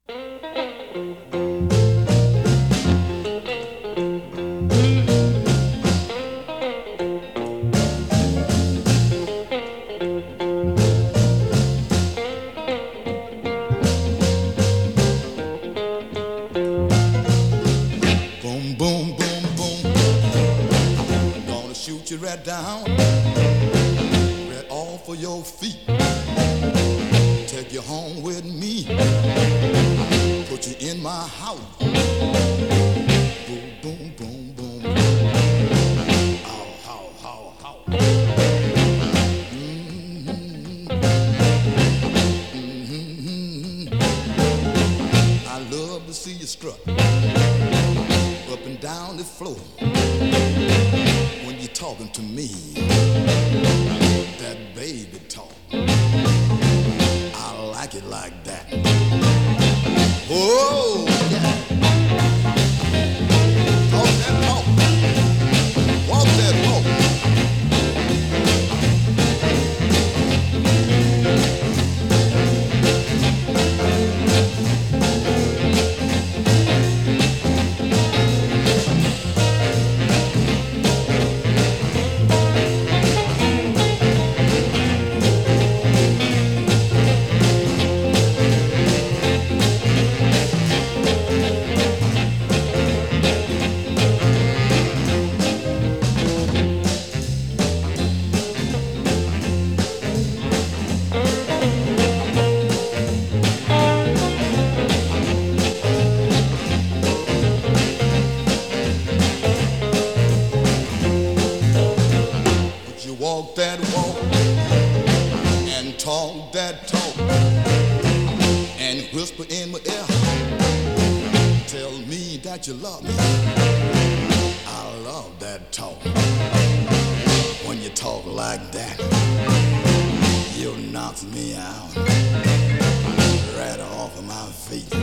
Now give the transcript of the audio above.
Boom, boom, boom, boom. I'm gonna shoot you right down, right off of your feet. Take you home with me, put you in my house. Boom, boom, boom, boom. Ow, how, how, how. I love to see you strut up and down the floor when you're talking to me. That baby talk, I like it like that. Oh, yeah. Talk that talk, walk that walk. Walk that walk and talk that talk and whisper in my ear. Tell me that you love me. I love that talk. When you talk like that, you knock me out right off of my feet.